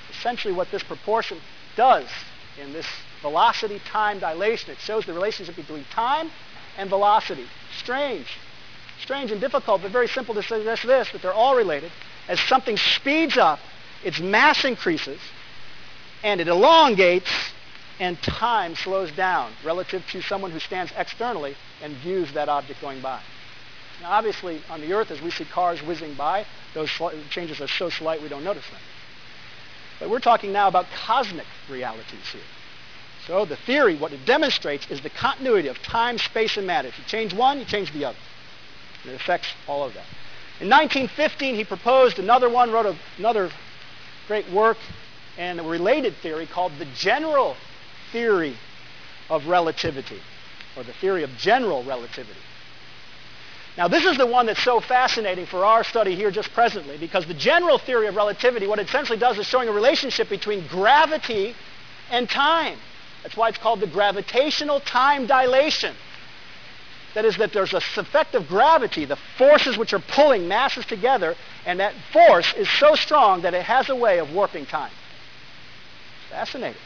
Essentially what this proportion does in this velocity-time dilation, it shows the relationship between time and velocity. Strange. Strange and difficult, but very simple to suggest this, that they're all related. As something speeds up, its mass increases, and it elongates, and time slows down relative to someone who stands externally and views that object going by. Now obviously on the earth, as we see cars whizzing by, those changes are so slight we don't notice them. But we're talking now about cosmic realities here. So the theory, what it demonstrates, is the continuity of time, space, and matter. If you change one, you change the other. And it affects all of that. In nineteen fifteen, he proposed another one, wrote a, another great work, and a related theory called the general theory of relativity, or the theory of general relativity. Now this is the one that's so fascinating for our study here just presently, because the general theory of relativity, what it essentially does is showing a relationship between gravity and time. That's why it's called the gravitational time dilation. That is, that there's this effect of gravity, the forces which are pulling masses together, and that force is so strong that it has a way of warping time. Fascinating.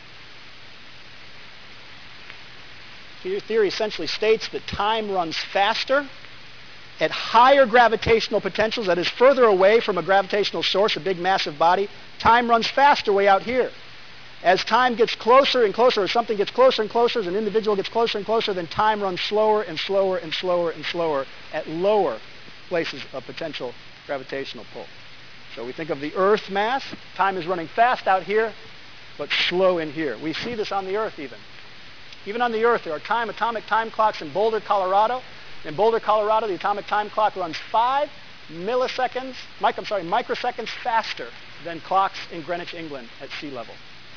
Your theory essentially states that time runs faster at higher gravitational potentials, that is further away from a gravitational source, a big massive body. Time runs faster way out here. As time gets closer and closer, or something gets closer and closer, as an individual gets closer and closer, then time runs slower and slower and slower and slower at lower places of potential gravitational pull. So we think of the Earth mass. Time is running fast out here, but slow in here. We see this on the Earth even. Even on the Earth, there are time atomic time clocks in Boulder, Colorado. In Boulder, Colorado, the atomic time clock runs five milliseconds, mic, I'm sorry, microseconds faster than clocks in Greenwich, England at sea level.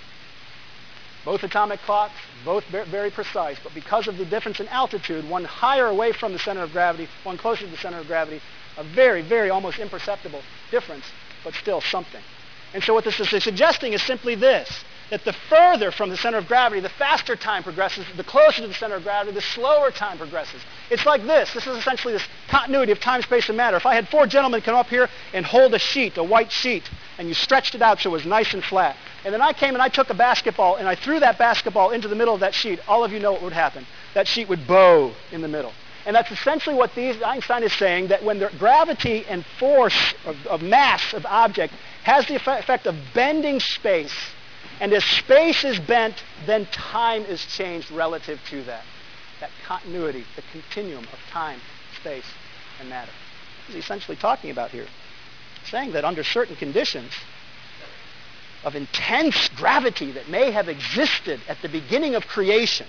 Both atomic clocks, both very precise, but because of the difference in altitude, one higher away from the center of gravity, one closer to the center of gravity, a very, very almost imperceptible difference, but still something. And so what this is suggesting is simply this, that the further from the center of gravity, the faster time progresses, the closer to the center of gravity, the slower time progresses. It's like this. This is essentially this continuity of time, space, and matter. If I had four gentlemen come up here and hold a sheet, a white sheet, and you stretched it out so it was nice and flat, and then I came and I took a basketball and I threw that basketball into the middle of that sheet, all of you know what would happen. That sheet would bow in the middle. And that's essentially what these, Einstein is saying, that when the gravity and force of, of mass of object has the effect of bending space, and as space is bent, then time is changed relative to that. That continuity, the continuum of time, space, and matter. He's essentially talking about here. Saying that under certain conditions of intense gravity that may have existed at the beginning of creation,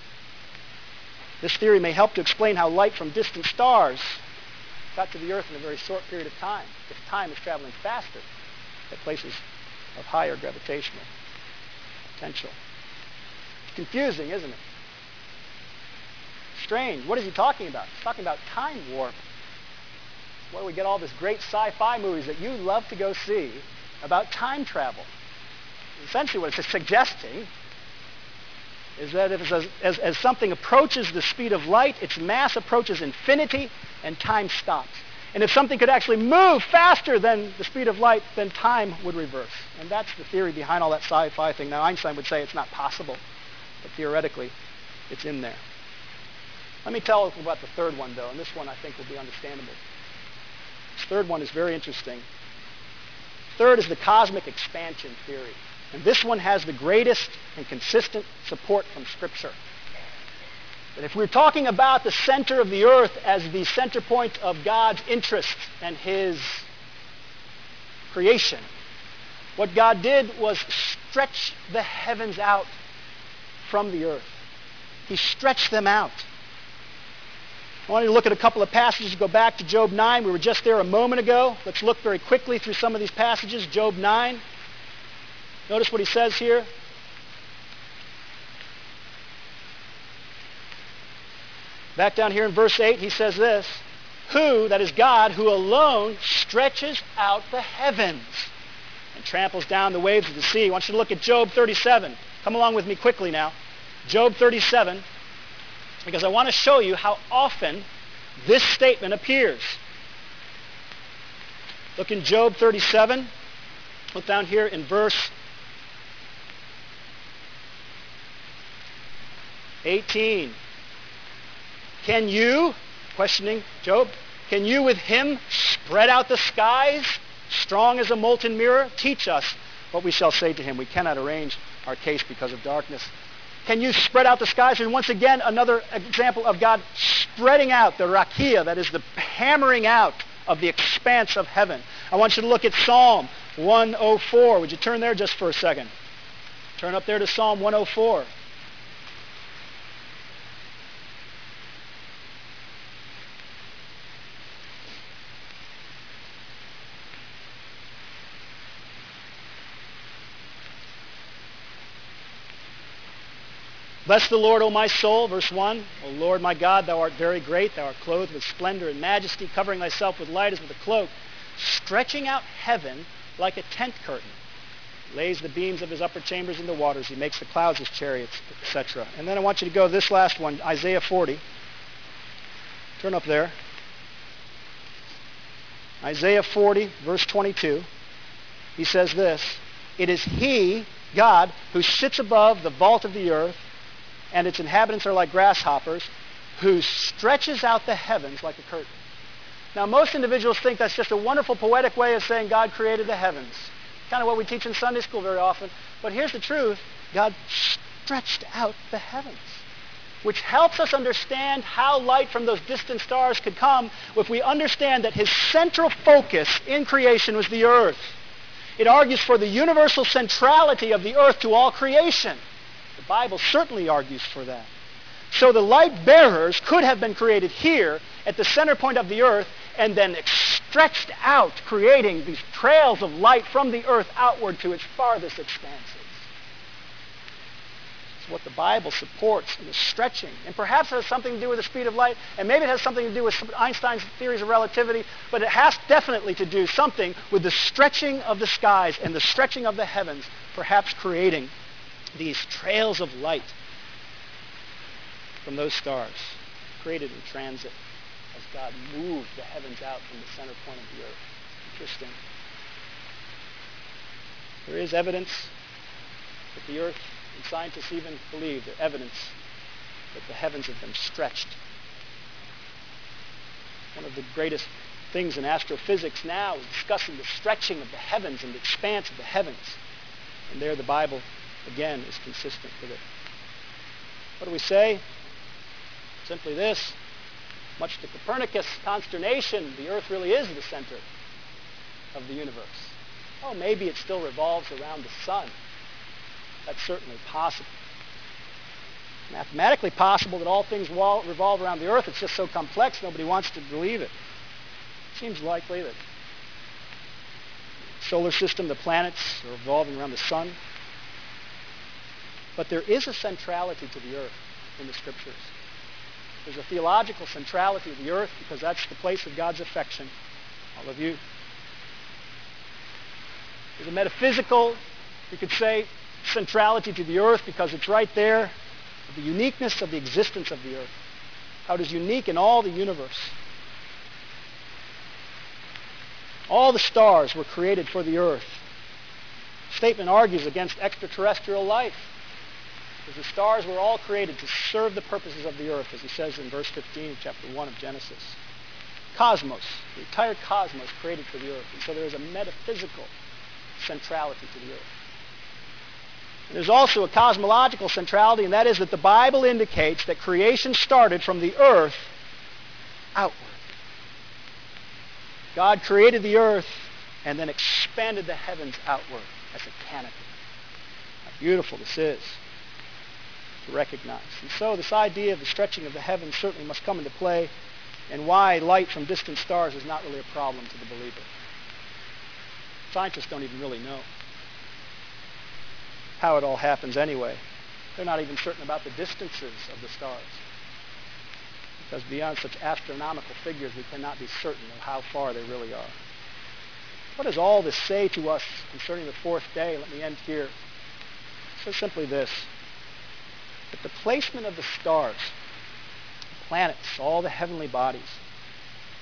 this theory may help to explain how light from distant stars got to the Earth in a very short period of time, if time is traveling faster at places of higher gravitational potential. It's confusing, isn't it? Strange. What is he talking about? He's talking about time warp. Where we get all this great sci-fi movies that you love to go see about time travel. Essentially what it's suggesting is that if as, as, as something approaches the speed of light, its mass approaches infinity and time stops. And if something could actually move faster than the speed of light, then time would reverse. And that's the theory behind all that sci-fi thing. Now Einstein would say it's not possible, but theoretically it's in there. Let me tell you about the third one though, and this one I think will be understandable. This third one is very interesting. Third is the cosmic expansion theory. And this one has the greatest and consistent support from Scripture. That if we're talking about the center of the earth as the center point of God's interest and His creation, what God did was stretch the heavens out from the earth. He stretched them out. I want you to look at a couple of passages. Go back to Job nine. We were just there a moment ago. Let's look very quickly through some of these passages. Job nine. Notice what he says here. Back down here in verse eight, he says this, who, that is God, who alone stretches out the heavens and tramples down the waves of the sea. I want you to look at Job thirty-seven. Come along with me quickly now. Job thirty-seven, because I want to show you how often this statement appears. Look in Job thirty-seven. Look down here in verse eighteen. Can you, questioning Job, can you with him spread out the skies, strong as a molten mirror? Teach us what we shall say to him. We cannot arrange our case because of darkness. Can you spread out the skies? And once again, another example of God spreading out the rakia, that is the hammering out of the expanse of heaven. I want you to look at Psalm one oh four. Would you turn there just for a second? Turn up there to Psalm one oh four. Bless the Lord, O my soul, verse one. O Lord my God, thou art very great. Thou art clothed with splendor and majesty, covering thyself with light as with a cloak, stretching out heaven like a tent curtain. Lays the beams of his upper chambers in the waters. He makes the clouds his chariots, et cetera. And then I want you to go to this last one, Isaiah forty. Turn up there. Isaiah forty, verse twenty-two. He says this, it is he, God, who sits above the vault of the earth, and its inhabitants are like grasshoppers, who stretches out the heavens like a curtain. Now, most individuals think that's just a wonderful poetic way of saying God created the heavens. Kind of what we teach in Sunday school very often. But here's the truth. God stretched out the heavens, which helps us understand how light from those distant stars could come if we understand that his central focus in creation was the earth. It argues for the universal centrality of the earth to all creation. The Bible certainly argues for that. So the light bearers could have been created here at the center point of the earth and then stretched out, creating these trails of light from the earth outward to its farthest expanses. It's what the Bible supports in the stretching. And perhaps it has something to do with the speed of light, and maybe it has something to do with Einstein's theories of relativity, but it has definitely to do something with the stretching of the skies and the stretching of the heavens, perhaps creating these trails of light from those stars, created in transit as God moved the heavens out from the center point of the earth. Interesting. There is evidence that the earth, and scientists even believe there's evidence that the heavens have been stretched. One of the greatest things in astrophysics now is discussing the stretching of the heavens and the expanse of the heavens. And there the Bible, again, is consistent with it. What do we say? Simply this. Much to Copernicus' consternation, the earth really is the center of the universe. Oh, maybe it still revolves around the sun. That's certainly possible. Mathematically possible that all things revolve around the earth. It's just so complex, nobody wants to believe it. It seems likely that the solar system, the planets, are revolving around the sun. But there is a centrality to the earth in the Scriptures. There's a theological centrality of the earth because that's the place of God's affection. All of you. There's a metaphysical, you could say, centrality to the earth because it's right there, the uniqueness of the existence of the earth. How it is unique in all the universe. All the stars were created for the earth. The statement argues against extraterrestrial life. Because the stars were all created to serve the purposes of the earth, as he says in verse fifteen of chapter one of Genesis. Cosmos, the entire cosmos created for the earth. And so there is a metaphysical centrality to the earth. And there's also a cosmological centrality, and that is that the Bible indicates that creation started from the earth outward. God created the earth and then expanded the heavens outward as a canopy. How beautiful this is to recognize. And so this idea of the stretching of the heavens certainly must come into play, and why light from distant stars is not really a problem to the believer. Scientists don't even really know how it all happens anyway. They're not even certain about the distances of the stars. Because beyond such astronomical figures, we cannot be certain of how far they really are. What does all this say to us concerning the fourth day? Let me end here. It says simply this, that the placement of the stars, the planets, all the heavenly bodies,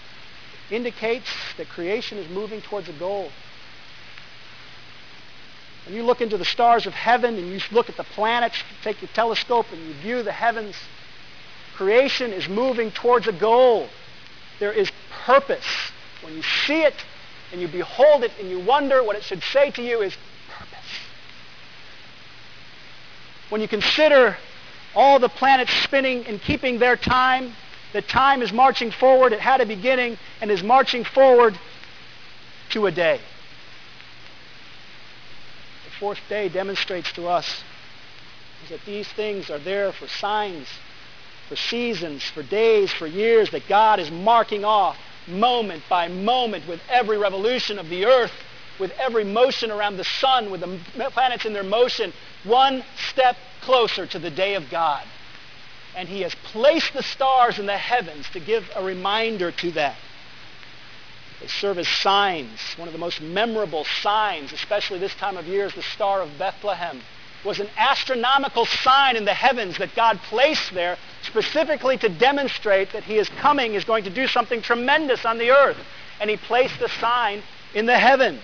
indicates that creation is moving towards a goal. When you look into the stars of heaven and you look at the planets, take your telescope and you view the heavens, creation is moving towards a goal. There is purpose. When you see it and you behold it and you wonder, what it should say to you is purpose. When you consider all the planets spinning and keeping their time, that time is marching forward. It had a beginning and is marching forward to a day. The fourth day demonstrates to us that these things are there for signs, for seasons, for days, for years, that God is marking off moment by moment with every revolution of the earth, with every motion around the sun, with the planets in their motion, one step closer to the day of God. And he has placed the stars in the heavens to give a reminder to that. They serve as signs. One of the most memorable signs, especially this time of year, is the Star of Bethlehem. It was an astronomical sign in the heavens that God placed there specifically to demonstrate that he is coming, is going to do something tremendous on the earth. And he placed the sign in the heavens.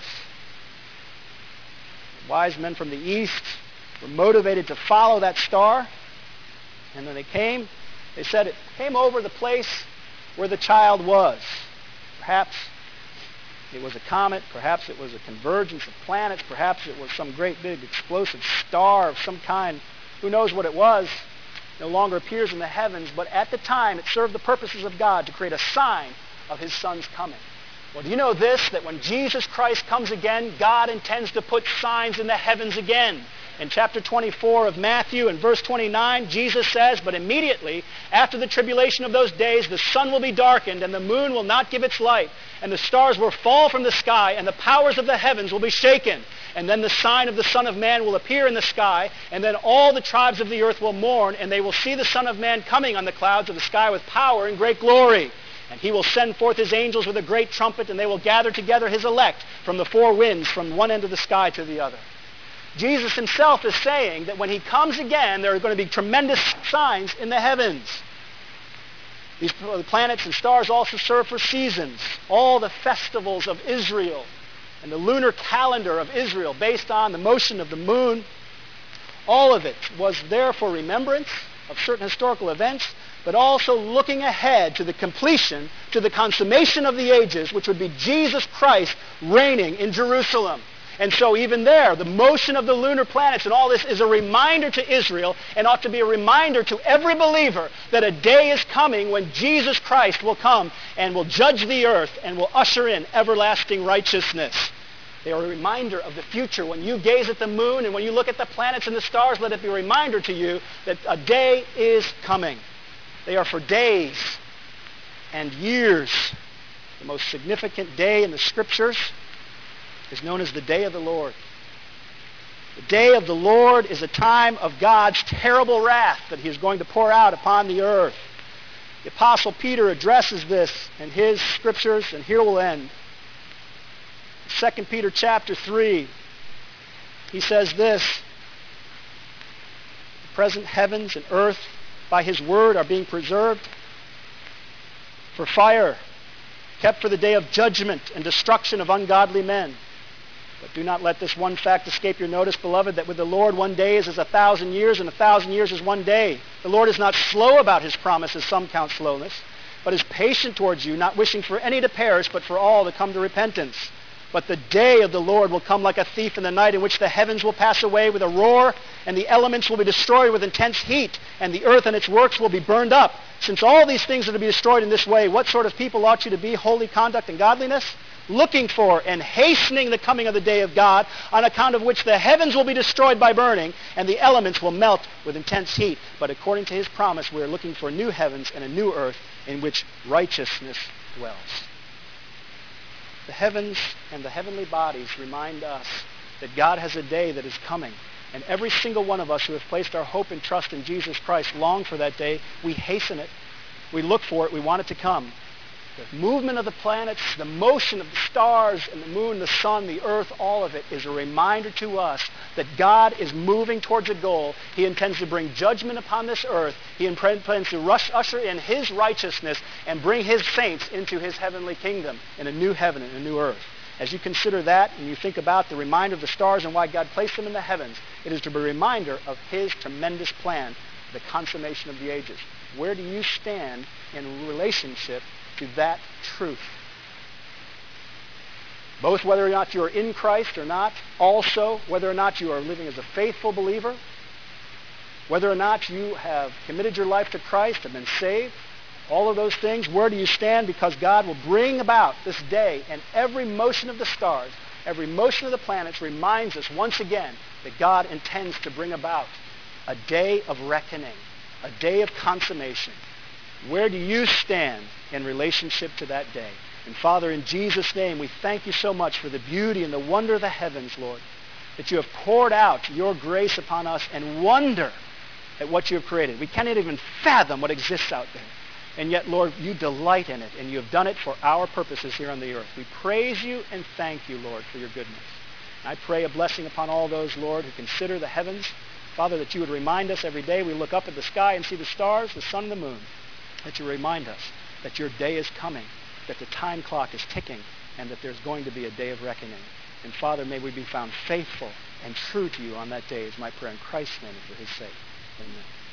The wise men from the east were motivated to follow that star. And when they came, they said it came over the place where the child was. Perhaps it was a comet. Perhaps it was a convergence of planets. Perhaps it was some great big explosive star of some kind. Who knows what it was? No longer appears in the heavens. But at the time, it served the purposes of God to create a sign of his Son's coming. Well, do you know this? That when Jesus Christ comes again, God intends to put signs in the heavens again. In chapter twenty-four of Matthew, in verse twenty-nine, Jesus says, "But immediately after the tribulation of those days, the sun will be darkened, and the moon will not give its light, and the stars will fall from the sky, and the powers of the heavens will be shaken. And then the sign of the Son of Man will appear in the sky, and then all the tribes of the earth will mourn, and they will see the Son of Man coming on the clouds of the sky with power and great glory. And he will send forth his angels with a great trumpet, and they will gather together his elect from the four winds, from one end of the sky to the other." Jesus himself is saying that when he comes again, there are going to be tremendous signs in the heavens. These planets and stars also serve for seasons. All the festivals of Israel and the lunar calendar of Israel, based on the motion of the moon, all of it was there for remembrance of certain historical events, but also looking ahead to the completion, to the consummation of the ages, which would be Jesus Christ reigning in Jerusalem. And so even there, the motion of the lunar planets and all this is a reminder to Israel, and ought to be a reminder to every believer that a day is coming when Jesus Christ will come and will judge the earth and will usher in everlasting righteousness. They are a reminder of the future. When you gaze at the moon and when you look at the planets and the stars, let it be a reminder to you that a day is coming. They are for days and years. The most significant day in the Scriptures is known as the day of the Lord. The day of the Lord is a time of God's terrible wrath that he is going to pour out upon the earth. The Apostle Peter addresses this in his scriptures, and here we'll end. Second Peter chapter three, he says this: "The present heavens and earth by his word are being preserved for fire, kept for the day of judgment and destruction of ungodly men. But do not let this one fact escape your notice, beloved, that with the Lord one day is as a thousand years, and a thousand years is one day. The Lord is not slow about his promise, as some count slowness, but is patient towards you, not wishing for any to perish, but for all to come to repentance. But the day of the Lord will come like a thief in the night, in which the heavens will pass away with a roar, and the elements will be destroyed with intense heat, and the earth and its works will be burned up. Since all these things are to be destroyed in this way, what sort of people ought you to be? Holy conduct and godliness, looking for and hastening the coming of the day of God, on account of which the heavens will be destroyed by burning, and the elements will melt with intense heat. But according to his promise, we are looking for new heavens and a new earth in which righteousness dwells." The heavens and the heavenly bodies remind us that God has a day that is coming. And every single one of us who have placed our hope and trust in Jesus Christ long for that day. We hasten it. We look for it. We want it to come. The movement of the planets, the motion of the stars and the moon, the sun, the earth, all of it is a reminder to us that God is moving towards a goal. He intends to bring judgment upon this earth. He intends to rush, usher in his righteousness and bring his saints into his heavenly kingdom in a new heaven and a new earth. As you consider that and you think about the reminder of the stars and why God placed them in the heavens, it is to be a reminder of his tremendous plan, the consummation of the ages. Where do you stand in relationship to that truth? Both whether or not you are in Christ or not, also whether or not you are living as a faithful believer, whether or not you have committed your life to Christ, have been saved, all of those things, where do you stand? Because God will bring about this day, and every motion of the stars, every motion of the planets reminds us once again that God intends to bring about a day of reckoning, a day of consummation. Where do you stand in relationship to that day? And Father, in Jesus' name, we thank you so much for the beauty and the wonder of the heavens, Lord, that you have poured out your grace upon us and wonder at what you have created. We cannot even fathom what exists out there. And yet, Lord, you delight in it, and you have done it for our purposes here on the earth. We praise you and thank you, Lord, for your goodness. And I pray a blessing upon all those, Lord, who consider the heavens. Father, that you would remind us every day we look up at the sky and see the stars, the sun, and the moon, that you remind us that your day is coming, that the time clock is ticking, and that there's going to be a day of reckoning. And Father, may we be found faithful and true to you on that day, is my prayer in Christ's name and for his sake. Amen.